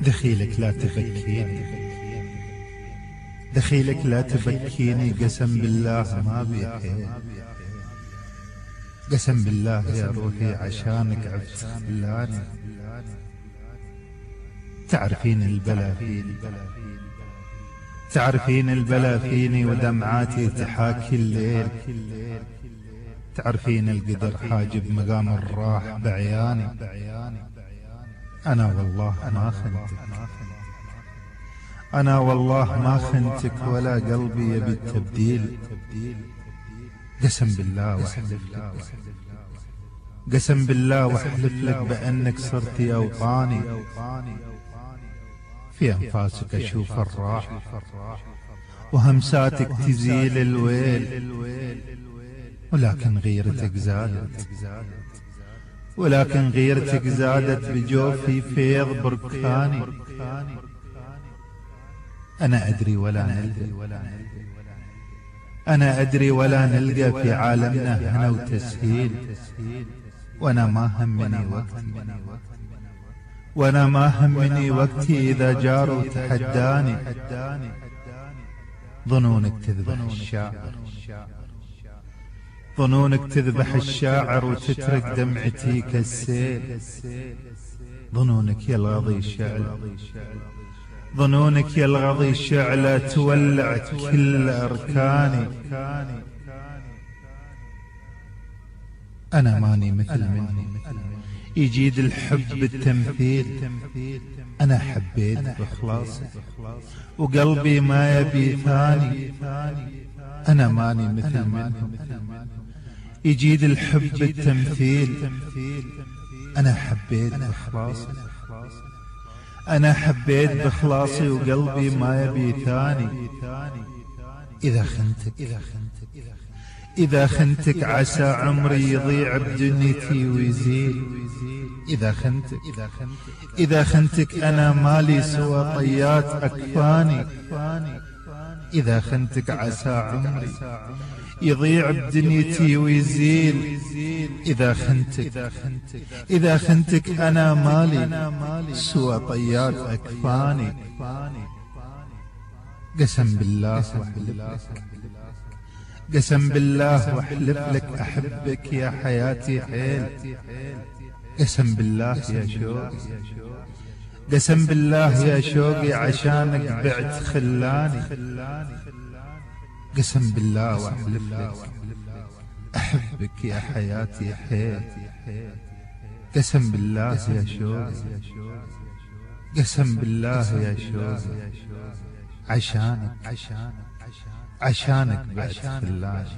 دخيلك لا تبكيني، دخيلك لا تبكيني، قسم بالله ما بيحيل، قسم بالله يا روحي عشانك عفت خلاني. تعرفين البلا فيني، تعرفين البلا فيني، ودمعاتي تحاكي الليل. تعرفين القدر حاجب مقام الراح بعياني. أنا والله ما خنتك، أنا والله ما خنتك، ولا قلبي يبي التبديل. قسم بالله واحلف لك، قسم بالله واحلف لك بأنك صرتي أوطاني. في أنفاسك أشوف الراحة، وهمساتك تزيل الويل. ولكن غيرتك زادت، ولكن غيرتك زادت بجوفي فيض بركاني. أنا أدري ولا نلقى، أنا أدري ولا نلقى في عالمنا هنا وتسهيل. وأنا ما همني وقتي، وأنا ما همني وقتي إذا جاروا تحداني. ظنونك تذبح الشاعر، ظنونك تذبح الشاعر وتترك دمعتي كالسيل. ظنونك يلغضي شعله، ظنونك يلغضي شعله، تولع كل أركاني. أنا ماني مثل مني يجيد الحب بالتمثيل. أنا حبيت بإخلاصي وقلبي ما يبي ثاني. أنا ماني مثل منهم يجيد الحب بالتمثيل. أنا حبيت بإخلاصي، أنا حبيت بإخلاصي وقلبي ما يبي ثاني. إذا خنتك، إذا خنتك عسى عمري يضيع بدنيتي ويزيل. إذا خنتك، إذا خنتك أنا مالي سوى طيات أكفاني. إذا خنتك عسى عمري يضيع بدنيتي ويزيل. إذا خنتك، إذا خنتك أنا مالي سوى طيات أكفاني. قسم بالله واحلف لك، قسم بالله واحلف لك أحبك يا حياتي حيل. قسم بالله يا شوقي، قسم بالله يا شوقي عشانك بعت خلاني. قسم بالله واحلف لك أحبك يا حياتي حيل. قسم بالله يا شوقي، قسم بالله يا شوقي عشانك، عشانك بعت خلاني.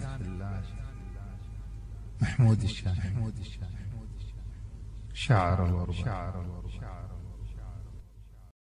محمود الشاعر، شاعر الوربة.